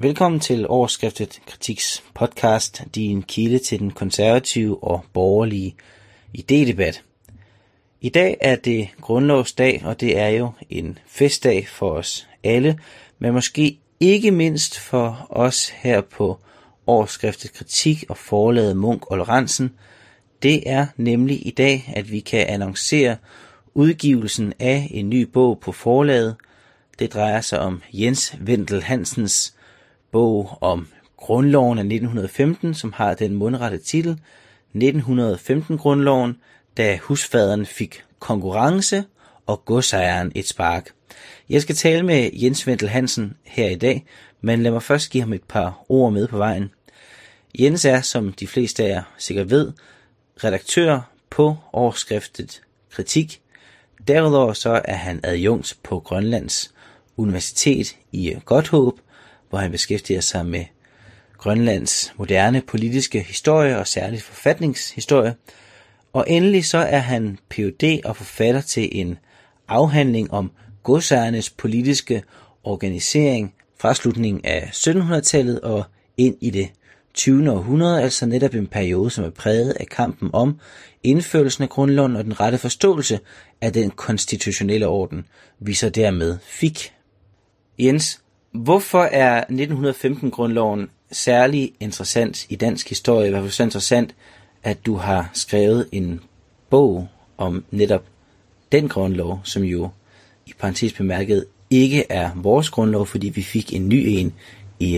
Velkommen til Overskriftet Kritiks podcast, din kilde til den konservative og borgerlige idédebat. I dag er det grundlovsdag, og det er jo en festdag for os alle, men måske ikke mindst for os her på Overskriftet Kritik og forlaget Munk og Lorentzen. Det er nemlig i dag, at vi kan annoncere udgivelsen af en ny bog på forlaget. Det drejer sig om Jens Wendel Hansens bog om grundloven af 1915, som har den mundrette titel 1915-grundloven, da husfaderen fik konkurrence og godsejeren et spark. Jeg skal tale med Jens Wendel Hansen her i dag, men lad mig først give ham et par ord med på vejen. Jens er, som de fleste af jer sikkert ved, redaktør på Overskriftet Kritik. Derudover så er han adjunkt på Grønlands Universitet i Godthåb, hvor han beskæftiger sig med Grønlands moderne politiske historie og særligt forfatningshistorie. Og endelig så er han Ph.D. og forfatter til en afhandling om godsejernes politiske organisering fra slutningen af 1700-tallet og ind i det 20. århundrede, altså netop en periode, som er præget af kampen om indførelsen af grundloven og den rette forståelse af den konstitutionelle orden, vi så dermed fik. Jens, hvorfor er 1915-grundloven særlig interessant i dansk historie? Hvorfor er det så interessant, at du har skrevet en bog om netop den grundlov, som jo i parentes bemærket ikke er vores grundlov, fordi vi fik en ny en i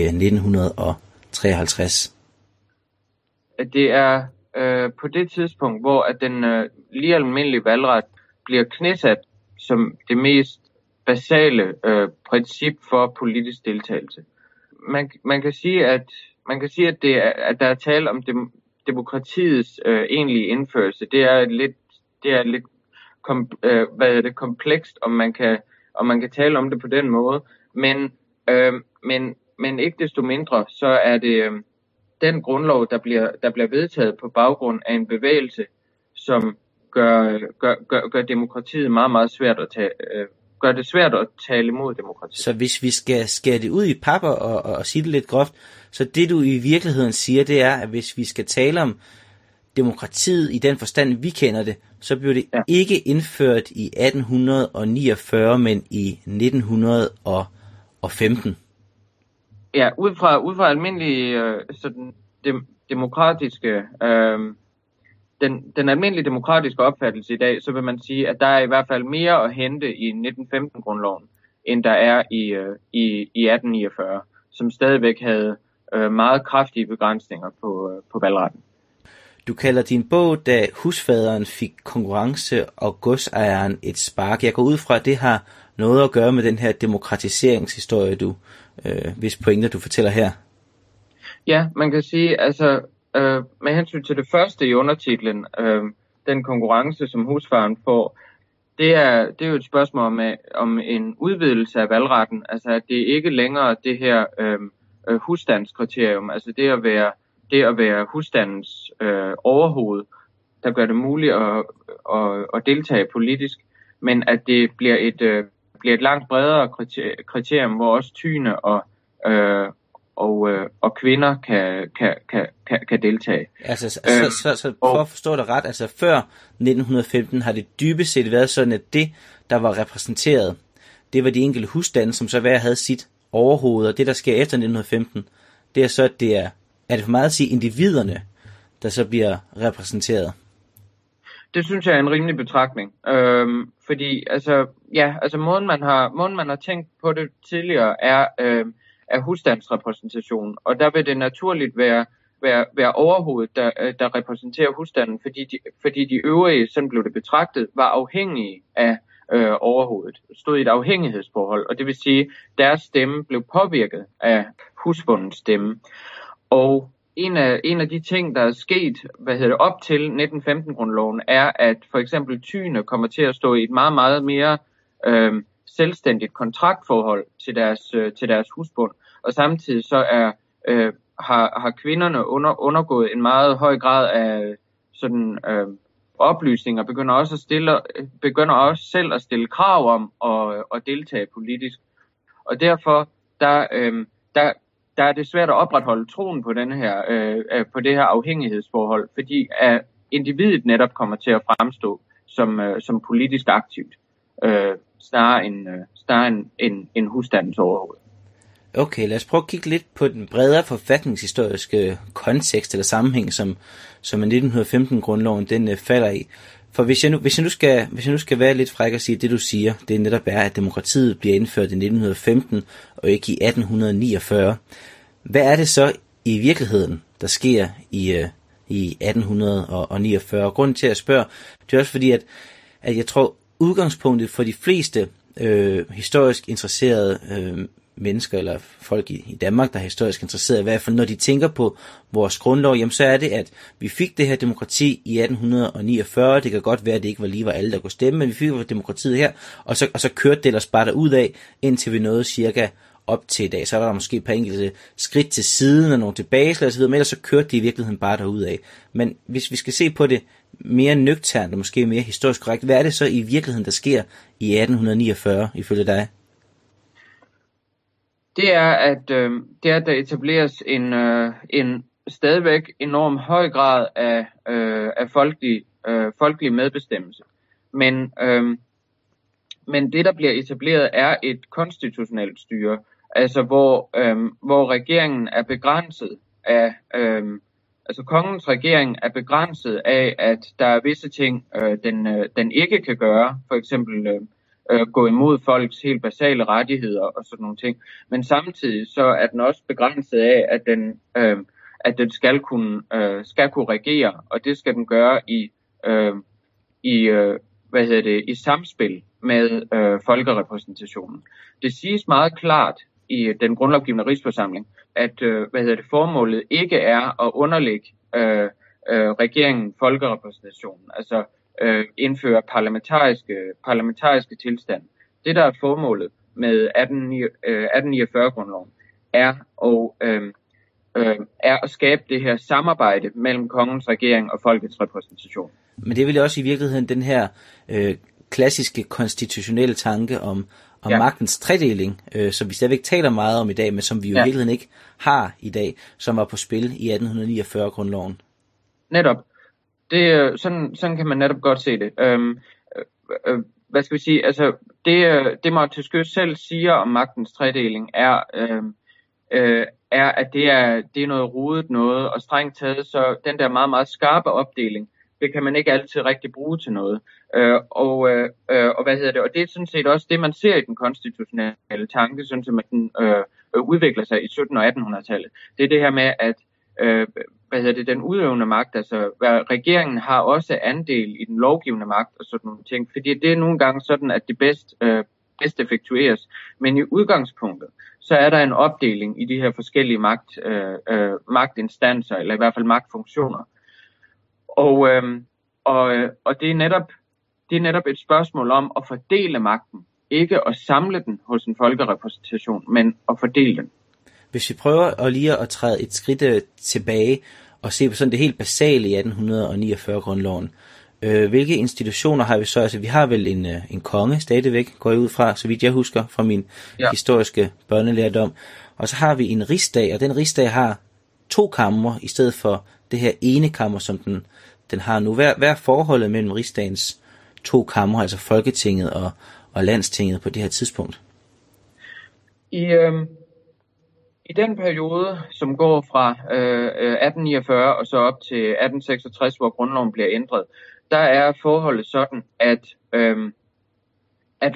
1953? Det er på det tidspunkt, hvor at den lige almindelige valgret bliver knæsat som det mest basale princip for politisk deltagelse. Man kan sige, at der er tale om demokratiets egentlige indførelse. Det er lidt komplekst, om man kan tale om det på den måde, men ikke desto mindre så er det den grundlov, der bliver vedtaget på baggrund af en bevægelse, som gør demokratiet meget, meget svært at gør det svært at tale imod demokratiet. Så hvis vi skal skære det ud i papper og sige det lidt groft, så det du i virkeligheden siger, det er, at hvis vi skal tale om demokratiet i den forstand, vi kender det, så blev det ikke indført i 1849, men i 1915. Ja, ud fra almindelige sådan demokratiske den almindelige demokratiske opfattelse i dag, så vil man sige, at der er i hvert fald mere at hente i 1915-grundloven, end der er i 1849, som stadigvæk havde meget kraftige begrænsninger på valgretten. Du kalder din bog, da husfaderen fik konkurrence og godsejeren et spark. Jeg går ud fra, at det har noget at gøre med den her demokratiseringshistorie, hvis pointer du fortæller her. Ja, man kan sige, altså med hensyn til det første i undertitlen, den konkurrence, som husfaderen får, det er jo et spørgsmål om en udvidelse af valgretten. Altså at det ikke længere det her husstandskriterium, altså det at være husstandens overhoved, der gør det muligt at deltage politisk, men at det bliver et langt bredere kriterium, hvor også tyne og kvinder kan deltage. Altså, så for at forstå det ret, altså før 1915 har det dybest set været sådan, at det, der var repræsenteret, det var de enkelte husstande, som så hver havde sit overhoved, og det, der sker efter 1915, det er så, at det er det for meget at sige individerne, der så bliver repræsenteret? Det synes jeg er en rimelig betragtning, fordi måden man har tænkt på det tidligere er husstandsrepræsentation, og der vil det naturligt være overhovedet, der repræsenterer husstanden, fordi de øvrige, sådan blev det betragtet, var afhængige af overhovedet, stod i et afhængighedsforhold, og det vil sige, deres stemme blev påvirket af husbondens stemme. Og en af de ting, der er sket op til 1915-grundloven, er, at for eksempel tyne kommer til at stå i et meget, meget mere selvstændigt kontraktforhold til deres husbond, og samtidig så har kvinderne undergået en meget høj grad af sådan oplysning, og begynder også selv at stille krav om at deltage politisk. Og derfor der er det svært at opretholde troen på på det her afhængighedsforhold, fordi individet netop kommer til at fremstå som politisk aktivt, snarere end husstandens overhoved. Okay, lad os prøve at kigge lidt på den bredere forfatningshistoriske kontekst eller sammenhæng, som 1915-grundloven den falder i. For hvis jeg nu skal være lidt fræk og sige, at det du siger, det netop er, at demokratiet bliver indført i 1915 og ikke i 1849. Hvad er det så i virkeligheden, der sker i 1849? Grunden til at spørge, det er også fordi, at jeg tror, udgangspunktet for de fleste historisk interesserede mennesker, eller folk i Danmark, der er historisk interesseret, i hvert fald når de tænker på vores grundlov, jamen så er det, at vi fik det her demokrati i 1849. Det kan godt være, at det ikke var alle, der kunne stemme, men vi fik demokratiet her, og så kørte det ellers bare derudad, indtil vi nåede cirka op til i dag. Så var der måske et par enkelte skridt til siden, og nogle tilbageslag osv., men ellers så kørte det i virkeligheden bare derudad. Men hvis vi skal se på det mere nøgternt, og måske mere historisk korrekt, hvad er det så i virkeligheden, der sker i 1849, ifølge dig? Det er, at der etableres en stadigvæk enorm høj grad af folkelig medbestemmelse. Men det, der bliver etableret, er et konstitutionelt styre, altså hvor regeringen er begrænset af, altså kongens regering er begrænset af, at der er visse ting, den ikke kan gøre, for eksempel gå imod folks helt basale rettigheder og sådan nogle ting. Men samtidig så er den også begrænset af, at den skal kunne regere, og det skal den gøre i samspil med folkerepræsentationen. Det siges meget klart i den grundlovgivende rigsforsamling, at formålet ikke er at underlægge regeringen folkerepræsentationen, altså indføre parlamentariske tilstand. Det, der er formålet med 1849-grundloven, er at skabe det her samarbejde mellem kongens regering og folkets repræsentation. Men det er vel også i virkeligheden den her klassiske konstitutionelle tanke om magtens tredeling, som vi stadigvæk taler meget om i dag, men som vi jo i virkeligheden ikke har i dag, som var på spil i 1849-grundloven. Netop. Sådan kan man netop godt se det. Hvad skal vi sige? Altså, det Montesquieu selv siger om magtens tredeling er, at det er noget rodet noget, og strengt taget, så den der meget, meget skarpe opdeling, det kan man ikke altid rigtig bruge til noget. Og det er sådan set også det, man ser i den konstitutionelle tanke, sådan som den udvikler sig i 1700- og 1800-tallet. Det er det her med, at den udøvende magt, altså regeringen har også andel i den lovgivende magt og sådan nogle ting, fordi det er nogle gange sådan, at det bedst effektueres. Men i udgangspunktet, så er der en opdeling i de her forskellige magtinstanser, eller i hvert fald magtfunktioner. Og det er netop et spørgsmål om at fordele magten, ikke at samle den hos en folkerepræsentation, men at fordele den. Hvis vi prøver lige at træde et skridt tilbage og se på sådan det helt basale i 1849-grundloven. Hvilke institutioner har vi så? Altså vi har vel en konge stadigvæk, går jeg ud fra, så vidt jeg husker fra min historiske børnelærdom. Og så har vi en rigsdag, og den rigsdag har 2 kamre i stedet for det her ene kammer, som den har nu. Hvad er forholdet mellem rigsdagens 2 kamre, altså Folketinget og Landstinget på det her tidspunkt? I den periode, som går fra 1849 og så op til 1866, hvor grundloven bliver ændret, der er forholdet sådan, at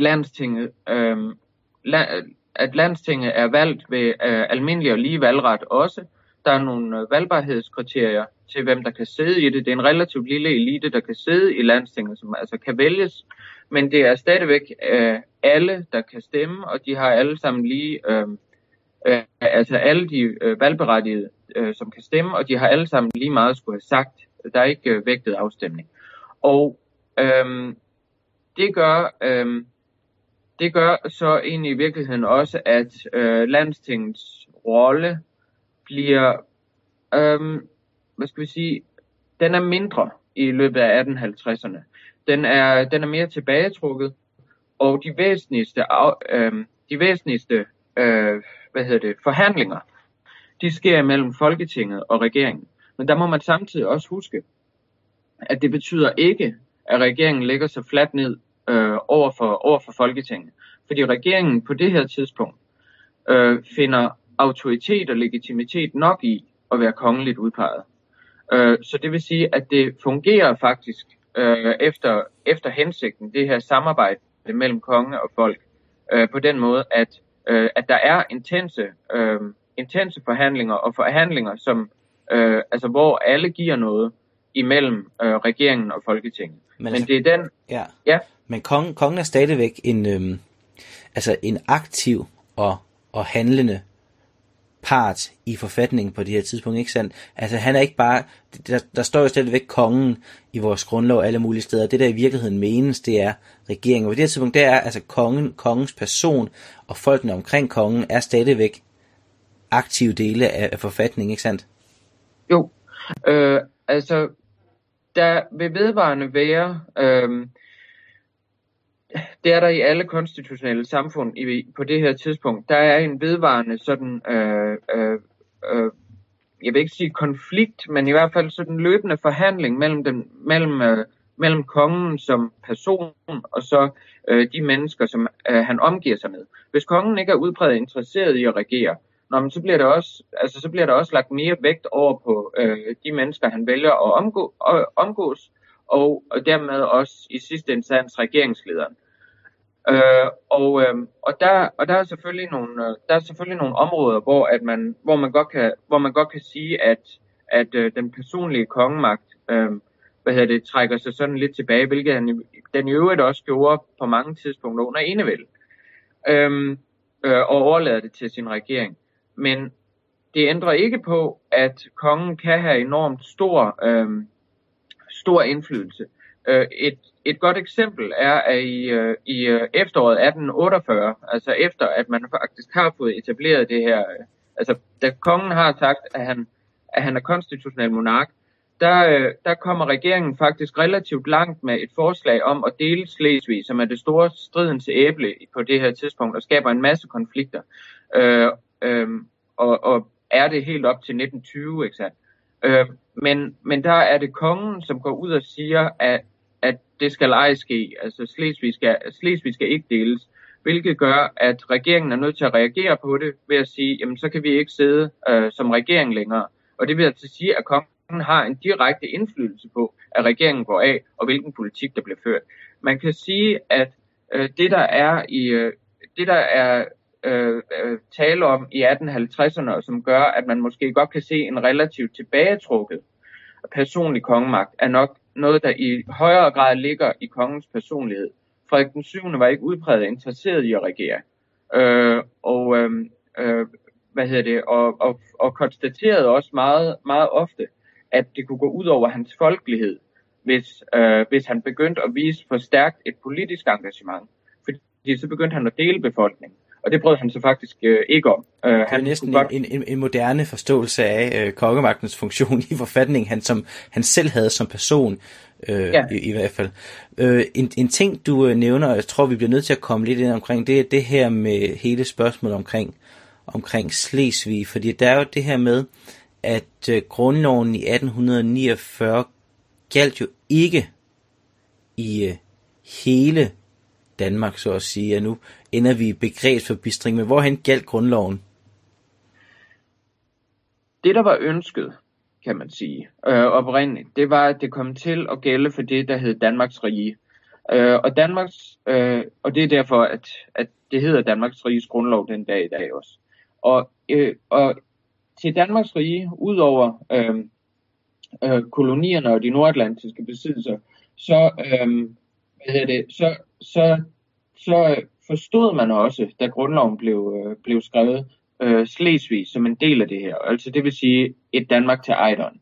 Landstinget er valgt ved almindelig og lige valgret også. Der er nogle valgbarhedskriterier til, hvem der kan sidde i det. Det er en relativt lille elite, der kan sidde i Landstinget, som altså kan vælges. Men det er stadigvæk alle, der kan stemme, og de har alle sammen lige... altså alle de valgberettigede, som kan stemme, og de har alle sammen lige meget skulle have sagt. Der er ikke vægtet afstemning. Og det gør så egentlig i virkeligheden også, at Landstingets rolle bliver, den er mindre i løbet af 1850'erne. Den er mere tilbagetrukket, og de væsentligste forhandlinger, de sker mellem Folketinget og regeringen. Men der må man samtidig også huske, at det betyder ikke, at regeringen lægger sig fladt ned over for Folketinget. Fordi regeringen på det her tidspunkt finder autoritet og legitimitet nok i at være kongeligt udpeget. Så det vil sige, at det fungerer faktisk efter hensigten, det her samarbejde mellem konge og folk, på den måde, at der er intense forhandlinger og forhandlinger, som altså hvor alle giver noget imellem regeringen og Folketinget. Men det er den. Ja. Men kongen er stadigvæk en aktiv og handlende part i forfatningen på det her tidspunkt, ikke sandt? Altså han er ikke bare, der står jo stadigvæk kongen i vores grundlov alle mulige steder. Det der i virkeligheden menes, det er regeringen. Og på det her tidspunkt, der er altså kongens person og folkene omkring kongen er stadigvæk aktive dele af forfatningen, ikke sandt? Jo, altså der vil vedvarende være, det er der i alle konstitutionelle samfund på det her tidspunkt. Der er en vedvarende sådan, jeg vil ikke sige konflikt, men i hvert fald sådan løbende forhandling mellem kongen som person og så de mennesker, som han omgiver sig med. Hvis kongen ikke er udpræget interesseret i at regere, så bliver der også lagt mere vægt over på de mennesker, han vælger at omgås, og dermed også i sidste instans regeringslederen. Og der er selvfølgelig nogle områder, hvor man godt kan sige, at den personlige kongemagt trækker sig sådan lidt tilbage, hvilket den i øvrigt også gjorde på mange tidspunkter under enevælde, og overlader det til sin regering. Men det ændrer ikke på, at kongen kan have enormt stor indflydelse. Et godt eksempel er, at i efteråret 1848, altså efter at man faktisk har fået etableret det her, altså da kongen har sagt, at han er konstitutionel monark, der kommer regeringen faktisk relativt langt med et forslag om at dele Slesvig, som er det store stridens æble på det her tidspunkt, og skaber en masse konflikter. Og er det helt op til 1920, ikke sandt? Men der er det kongen, som går ud og siger, at det skal ej ske. Altså Slesvig skal ikke deles, hvilket gør, at regeringen er nødt til at reagere på det ved at sige, jamen så kan vi ikke sidde som regering længere. Og det vil altså sige, at kongen har en direkte indflydelse på, at regeringen går af, og hvilken politik der bliver ført. Man kan sige, at det der er tale om i 1850'erne, som gør, at man måske godt kan se en relativt tilbagetrukket personlig kongemagt, er nok noget, der i højere grad ligger i kongens personlighed. Frederik den 7. var ikke udpræget interesseret i at regere, og konstaterede også meget, meget ofte, at det kunne gå ud over hans folkelighed, hvis han begyndte at vise for stærkt et politisk engagement, fordi så begyndte han at dele befolkningen. Og det brød han så faktisk ikke om. Det er næsten en moderne forståelse af kongemagtens funktion i forfatningen, han selv havde som person, i hvert fald. En ting, du nævner, og jeg tror, vi bliver nødt til at komme lidt ind omkring, det er det her med hele spørgsmålet omkring Slesvig. Fordi der er jo det her med, at grundloven i 1849 galt jo ikke i hele Danmark, så at sige, og nu ender vi i begrebsforbistring, men hvorhen galt grundloven? Det, der var ønsket, kan man sige, oprindeligt, det var, at det kom til at gælde for det, der hed Danmarks Rige. Og det er derfor, at det hedder Danmarks Riges grundlov den dag i dag også. Og til Danmarks Rige, udover kolonierne og de nordatlantiske besiddelser, så forstod man også, da grundloven blev skrevet, Slesvig som en del af det her. Altså det vil sige et Danmark til ejderen.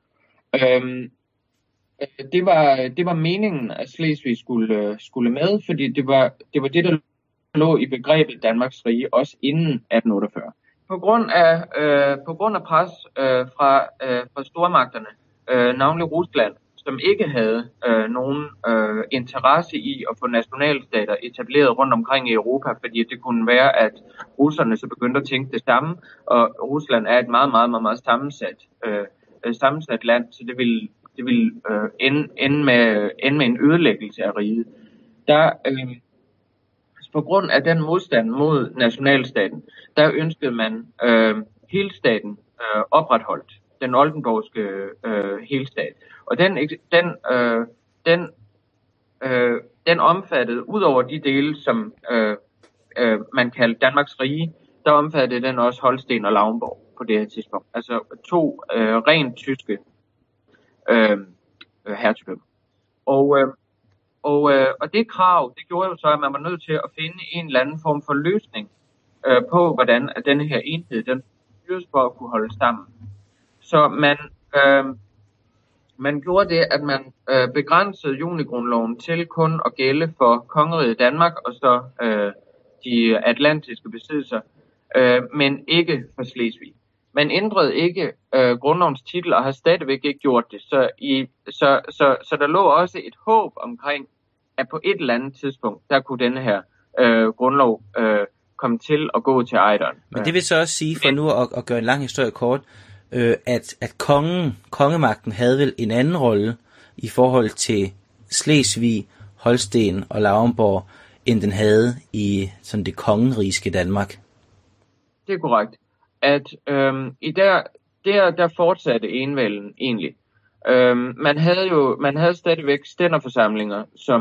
Det var meningen, at Slesvig skulle med, fordi det var det, der lå i begrebet Danmarks Rige også inden 1848. På grund af pres fra stormagterne, navnlig Rusland, som ikke havde nogen interesse i at få nationalstater etableret rundt omkring i Europa, fordi det kunne være, at russerne så begyndte at tænke det samme, og Rusland er et meget, meget, meget, meget sammensat land, så det vil ende med en ødelæggelse af riget. Der på grund af den modstand mod nationalstaten, der ønskede man helstaten opretholdt, den oldenborgske helstat. Og den omfattede, ud over de dele, som man kaldte Danmarks Rige, der omfattede den også Holsten og Lauenborg på det her tidspunkt. Altså to rent tyske hertugdømmer. Og det krav, det gjorde jo så, at man var nødt til at finde en eller anden form for løsning på, hvordan denne her enhed, den styres for at kunne holde sammen. Så man gjorde det, at man begrænsede junigrundloven til kun at gælde for kongeriget Danmark og så de atlantiske besiddelser, men ikke for Slesvig. Man ændrede ikke grundlovens titel og har stadigvæk ikke gjort det. Så der lå også et håb omkring, at på et eller andet tidspunkt, der kunne denne her grundlov komme til at gå til ejderen. Men det vil så også sige, for nu at gøre en lang historie kort, at kongemagten havde vel en anden rolle i forhold til Slesvig, Holsten og Lauenborg, end den havde i sådan det kongerigske Danmark. Det er korrekt. At der fortsatte enevælden egentlig. Man havde stadigvæk stænderforsamlinger,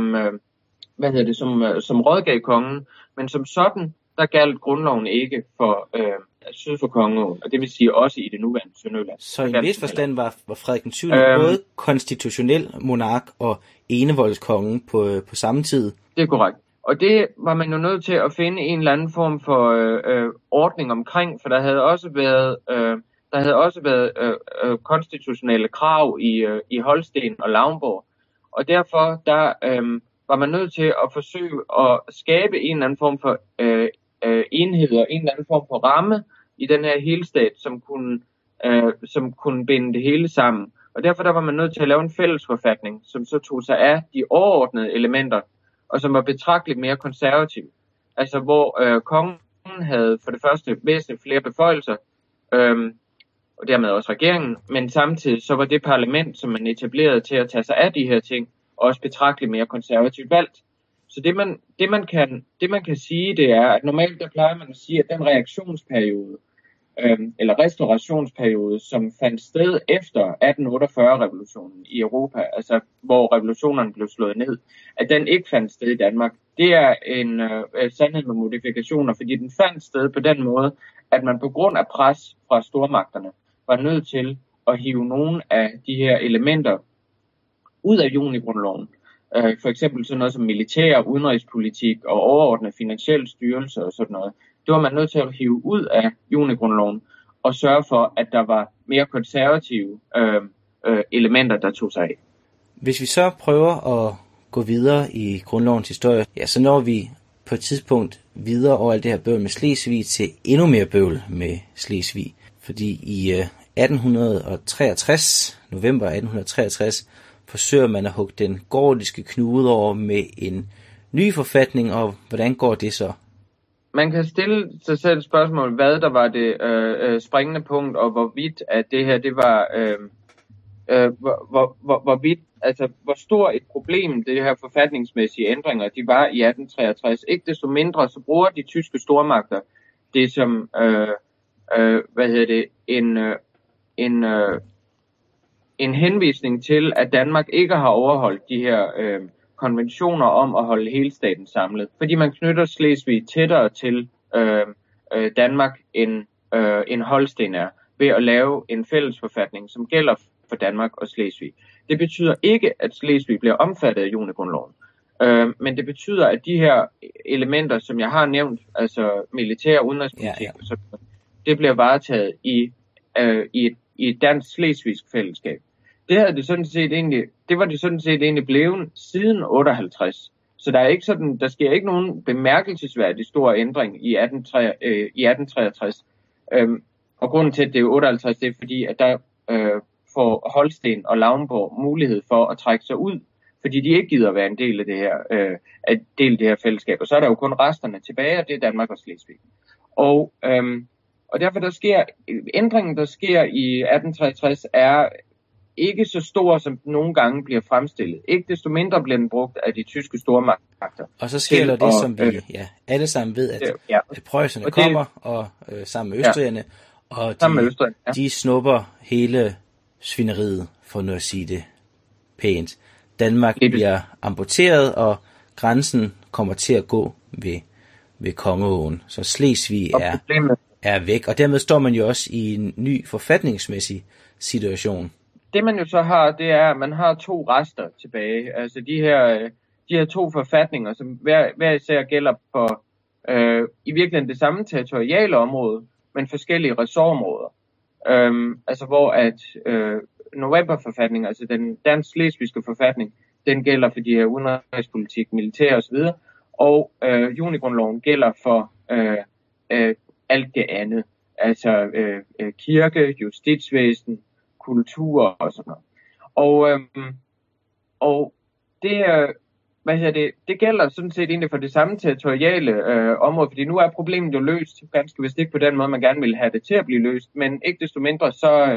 som rådgav kongen, men som sådan, der galt grundloven ikke for syd for Kongeåen, og det vil sige også i det nuværende Sønderjylland. Så i en vis forstand var Frederik den 7. både konstitutionel monark og enevoldskonge på samme tid. Det er korrekt. Og det var man jo nødt til at finde en eller anden form for ordning omkring, for der havde også været konstitutionelle krav i Holsten og Lauenborg. Og derfor var man nødt til at forsøge at skabe en eller anden form for enhed og en eller anden form for ramme i den her helstat, som kunne binde det hele sammen. Og derfor der var man nødt til at lave en fællesforfatning, som så tog sig af de overordnede elementer, og som var betragteligt mere konservativ. Altså hvor kongen havde for det første væsentligt flere beføjelser, og dermed også regeringen, men samtidig så var det parlament, som man etablerede til at tage sig af de her ting, også betragteligt mere konservativt valgt. Så det man kan sige, det er, at normalt der plejer man at sige, at den reaktionsperiode, eller restaurationsperiode, som fandt sted efter 1848-revolutionen i Europa, altså hvor revolutionerne blev slået ned, at den ikke fandt sted i Danmark. Det er en sandhed med modifikationer, fordi den fandt sted på den måde, at man på grund af pres fra stormagterne var nødt til at hive nogle af de her elementer ud af junigrundloven. For eksempel sådan noget som militær, udenrigspolitik og overordnet finansiel styrelse og sådan noget. Det var man nødt til at hive ud af junigrundloven og sørge for, at der var mere konservative elementer, der tog sig af. Hvis vi så prøver at gå videre i grundlovens historie, ja, så når vi på et tidspunkt videre over alt det her bøvl med Slesvig til endnu mere bøvl med Slesvig. Fordi i 1863, november 1863, forsøger man at hugge den gordiske knude over med en ny forfatning, og hvordan går det så? Man kan stille sig selv et spørgsmål, hvad der var det springende punkt, og hvorvidt at det her, det var, hvor stor et problem det her forfatningsmæssige ændringer, de var i 1863. Ikke desto mindre, så bruger de tyske stormagter det som, en henvisning til, at Danmark ikke har overholdt de her konventioner om at holde hele staten samlet. Fordi man knytter Slesvig tættere til Danmark end Holsten er, ved at lave en fælles forfatning, som gælder for Danmark og Slesvig. Det betyder ikke, at Slesvig bliver omfattet af junigrundloven. Men det betyder, at de her elementer, som jeg har nævnt, altså militær og udenrigspolitik, det bliver varetaget i et dansk slesvigsk fællesskab. Det var det sådan set egentlig blevet siden 58. Så der sker ikke nogen bemærkelsesværdig stor ændring i 1863. Og grunden til, at det er 58, det er fordi, at der får Holsten og Lauenborg mulighed for at trække sig ud, fordi de ikke gider at være en del af det her fællesskab. Og så er der jo kun resterne tilbage, og det er Danmark og Slesvig. Og derfor ændringen, der sker i 1863, er ikke så stor, som den nogle gange bliver fremstillet. Ikke desto mindre bliver den brugt af de tyske stormagter. Og så sker der det, som vi alle sammen ved, at preusserne kommer, og sammen med østrigerne, og de snupper hele svineriet, for nu at sige det pænt. Danmark bliver amputeret, og grænsen kommer til at gå ved Kongeåen. Så Slesvig er væk, og dermed står man jo også i en ny forfatningsmæssig situation. Det man jo så har, det er, at man har 2 rester tilbage. Altså de her 2 forfatninger, som hver især gælder for i virkeligheden det samme territoriale område, men forskellige ressortområder. Altså hvor at novemberforfatningen, altså den dansk-slesvigske forfatning, den gælder for de her udenrigspolitik, militær osv., og junigrundloven gælder for alt det andet. Altså kirke, justitsvæsen, kultur og sådan noget. Og det gælder sådan set egentlig for det samme territoriale område, fordi nu er problemet jo løst, ganske vist ikke på den måde, man gerne vil have det til at blive løst, men ikke desto mindre, så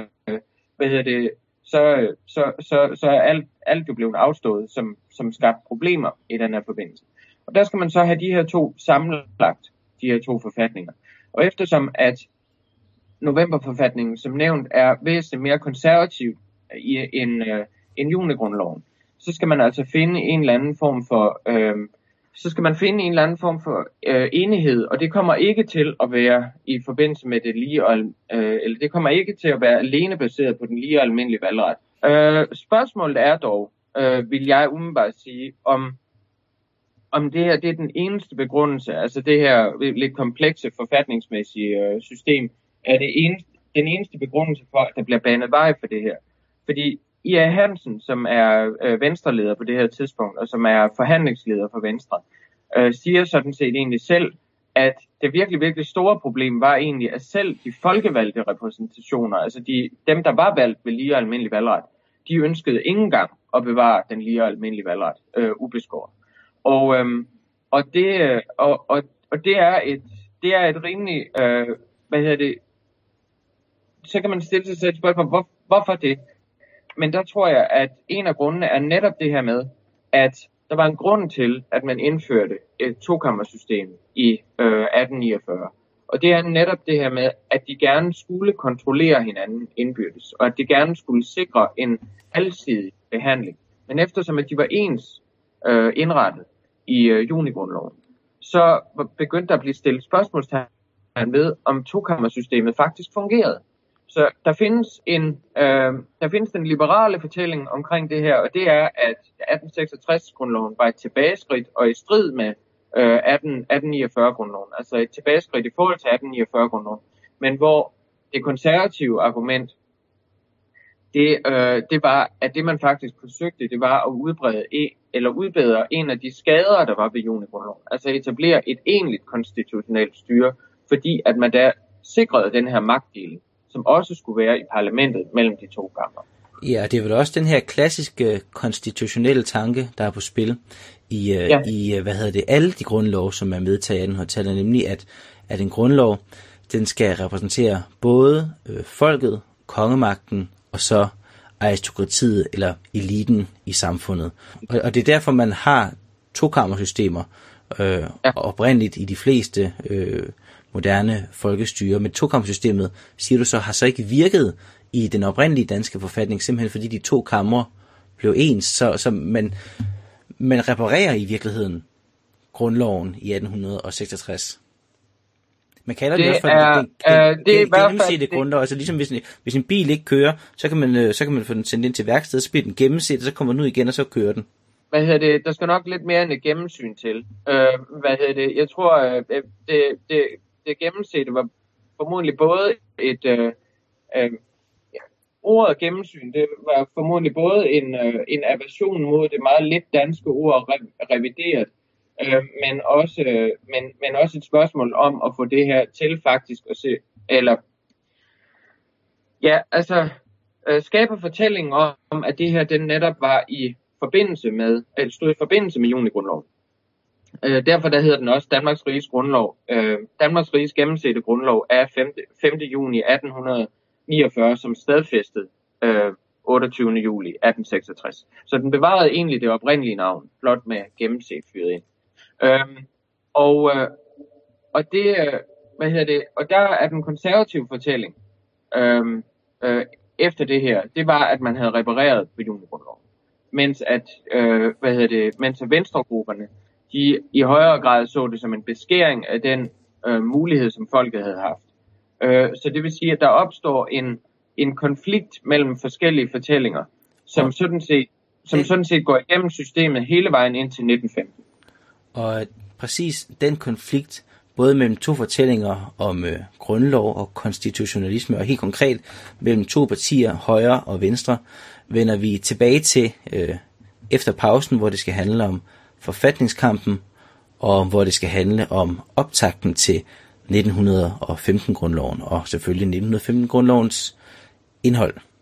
er alt jo blevet afstået, som skabte problemer i den her forbindelse. Og der skal man så have de her 2 sammenlagt, de her 2 forfatninger. Og eftersom at novemberforfatningen, som nævnt, er væsentligt mere konservativ end junigrundloven, så skal man altså finde en eller anden form for enighed, og det kommer ikke til at være i forbindelse med det kommer ikke til at være alene baseret på den lige og almindelige valgret. Spørgsmålet er dog, vil jeg umiddelbart sige, om det her det er den eneste begrundelse, altså det her lidt komplekse forfatningsmæssige system, er den eneste begrundelse for, at der bliver banet vej for det her. Fordi I.A. Hansen, som er venstreleder på det her tidspunkt, og som er forhandlingsleder for Venstre, siger sådan set egentlig selv, at det virkelig, virkelig store problem var egentlig, at selv de folkevalgte repræsentationer, altså dem, der var valgt ved lige og almindelig valgret, de ønskede ikke engang at bevare den lige og almindelige valgret ubeskåret. Og det er et rimelig, så kan man stille sig selv et spørgsmål, hvorfor det? Men der tror jeg, at en af grundene er netop det her med, at der var en grund til, at man indførte et tokammersystem i 1849. Og det er netop det her med, at de gerne skulle kontrollere hinanden indbyrdes, og at de gerne skulle sikre en alsidig behandling. Men eftersom at de var ens indrettet i junigrundloven, så begyndte der at blive stillet spørgsmålstegn ved, om tokammersystemet faktisk fungerede. Så der findes den liberale fortælling omkring det her, og det er, at 1866-grundloven var et tilbageskridt og i strid med 1849-grundloven, altså et tilbageskridt i forhold til 1849-grundloven, men hvor det konservative argument, det var, at det man faktisk forsøgte, det var at udbedre en af de skader, der var ved junigrundloven, altså etablere et egentligt konstitutionelt styre, fordi at man der sikrede den her magtdeling, som også skulle være i parlamentet mellem de to kammer. Ja, det er vel også den her klassiske konstitutionelle tanke, der er på spil i alle de grundlove, som er medtaget i 1800-tallet, nemlig at en grundlov, den skal repræsentere både folket, kongemagten og så aristokratiet eller eliten i samfundet. Og det er derfor, man har tokammersystemer oprindeligt i de fleste moderne folkestyre. Men tokammersystemet, siger du så, har så ikke virket i den oprindelige danske forfatning, simpelthen fordi de to kamre blev ens. Så man reparerer i virkeligheden grundloven i 1866. Man kalder det også for gennemsete grundlov. Altså ligesom hvis en bil ikke kører, så kan man få den sendt ind til værkstedet, så bliver den gennemset, så kommer den ud igen, og så kører den. Der skal nok lidt mere end et gennemsyn til. Jeg tror, det gennemsete var formodentlig både et ordet gennemsyn, det var formodentlig både en aversion mod det meget lidt danske ord revideret, men også et spørgsmål om at få det her til faktisk at se, eller ja, altså skaber fortællingen om, at det her den netop var stod i forbindelse med junigrundloven. Derfor der hedder den også Danmarks Riges Grundlov. Danmarks Riges gennemsete grundlov er 5. juni 1849, som stadfæstet 28. juli 1866. Så den bevarede egentlig det oprindelige navn, blot med gennemset fyret ind. Og der er den konservative fortælling efter det her, det var, at man havde repareret på junigrundloven. Mens at venstregrupperne, de i højere grad så det som en beskæring af den mulighed, som folket havde haft. Så det vil sige, at der opstår en konflikt mellem forskellige fortællinger, som sådan set går igennem systemet hele vejen ind til 1915. Og præcis den konflikt, både mellem to fortællinger om grundlov og konstitutionalisme, og helt konkret mellem to partier, højre og venstre, vender vi tilbage til efter pausen, hvor det skal handle om forfatningskampen, og hvor det skal handle om optakten til 1915-grundloven, og selvfølgelig 1915-grundlovens indhold.